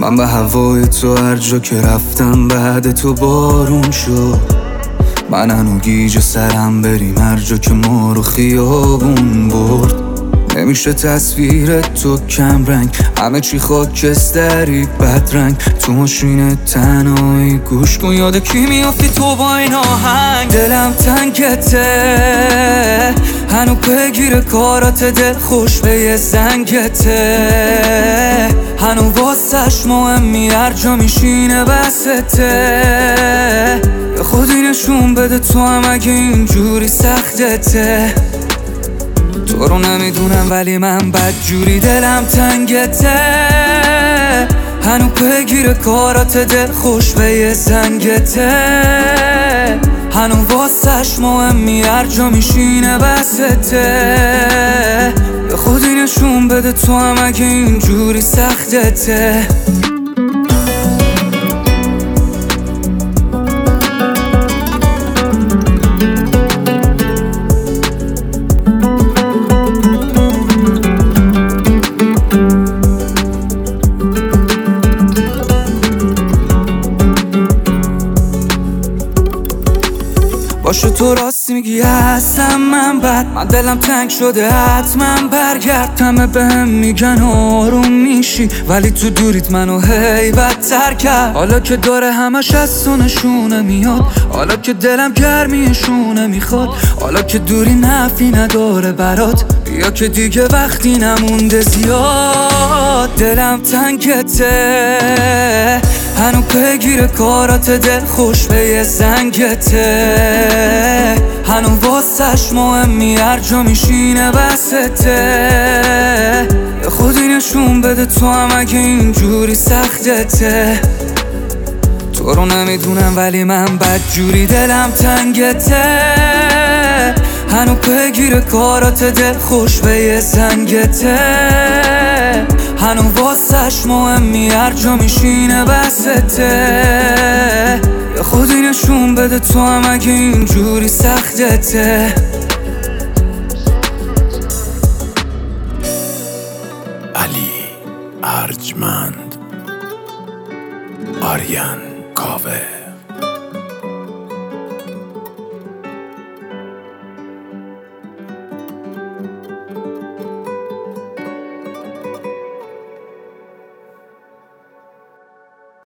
من به هوای تو هر جا که رفتم بعد تو بارون شد. من هنو گیج سرم بریم هر جا که ما رو خیابون برد. نمیشه تصویر تو کم رنگ، همه چی خاکستری بدرنگ. تو ماشین تنهایی گوش کن یاد کی میافتی تو با این آهنگ. دلم تنگته هنو بگیر کارات، دل خوش به یه زنگته. هنو واسش مهمی هر جا میشینه بسته. به خودی نشون بده تو هم اگه اینجوری سختته. تو رو نمیدونم ولی من بدجوری دلم تنگته. هنو بگیر کارات، دل خوش به یه زنگته. هنو واسش مهمی هر جا میشینه بسته. به خودی نشون بده تو هم اگه اینجوری سختته. باشه تو راست میگی هستم من بد، من دلم تنگ شده حتما برگرد. همه بهم میگن آروم میشی ولی تو دوریت منو هی بدتر کرد. حالا که داره همش از تو نشونه میاد، حالا که دلم گرمیشونه میخواد، حالا که دوری نفی نداره برات، بیا که دیگه وقتی نمونده زیاد. دلم تنگته هنو بگیر کارات، دل خوش به یه زنگته. هنو واسش مهمی هر جا میشینه بسته. به خودی نشون بده تو هم اگه اینجوری سختته. تو رو نمیدونم ولی من بدجوری دلم تنگته. هنو بگیر کارات، دل خوش به یه زنگته. هنو واسش مهمی هر جا میشینه بسته. به خودی نشون بده تو هم اگه اینجوری سختته. علی ارجمند، آریان کاوه.